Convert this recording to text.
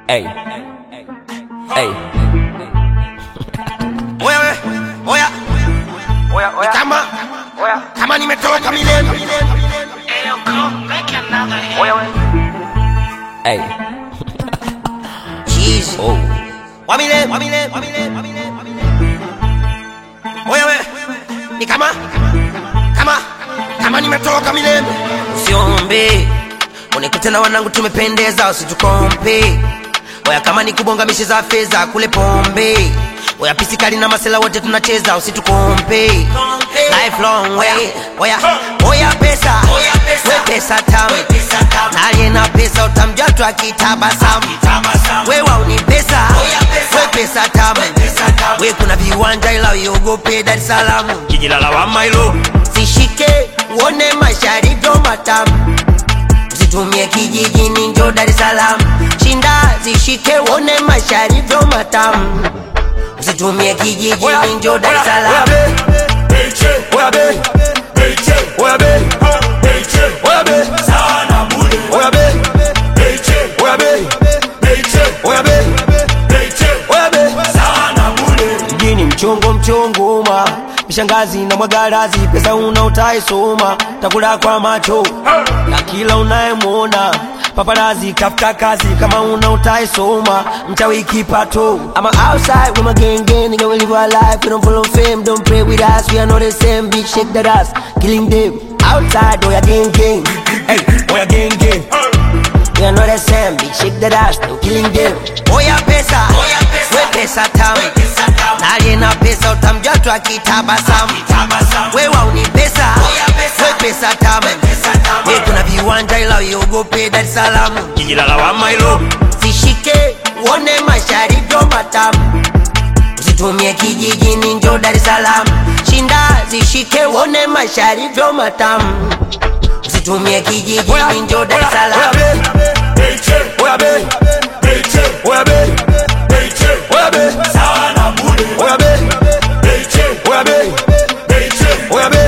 Hey. Hey. Oya. Kama nimetoka milele. Hey. Jeez. Oh. Wamile. Oya we. Ni kama nimetoka milele. Usiombe. Unikute na wanangu tumependeza, usitukompe. Oya kama ni kubonga mishi za feza kule pombe. Oya pisikali na masela wote tunacheza, usitukompe. Lifelong way. Oya pesa. We pesa tamu. Nalie na pesa utamjua tu akitabasamu. We wauni pesa. We pesa tamu. We kuna viwanja ila uogope Dar es Salaam. Jiji la lawama hilo. Sishike uone masharibio matamu. Usitumie kijijini njoo Dar es Salaam. Shinda zishike uone masharibio matamu. Usitumie kijijini njoo Dar es Salaam. Mjini mchongo ma mishangazi na mwagarazi, pesa utaisoma takula kwa macho na kila unayemuona. Paparazi kafuta kazi kama utaisoma mchawi kipato. I'm outside with my gang, nigga we live our life. We don't follow fame, don't pray with us. We are not the same, bitch shake that ass. Killing them outside, oya gang. Hey, oya gang. We are not the same, bitch shake that ass. No killing them. Oya pesa, we pesa tamu. Nalie na pesa utamjua tu akitabasamu. We wauni pesa, we pesa tamu. We kuna viwanja ila uogope Dar es Salaam. Jiji la lawama hilo. Sishike uone masharibio matamu. Usitumie kijijini njoo Dar es Salaam. Shinda zishike uone masharibio matamu. Usitumie kijijini njoo Dar es Salaam. Oya be.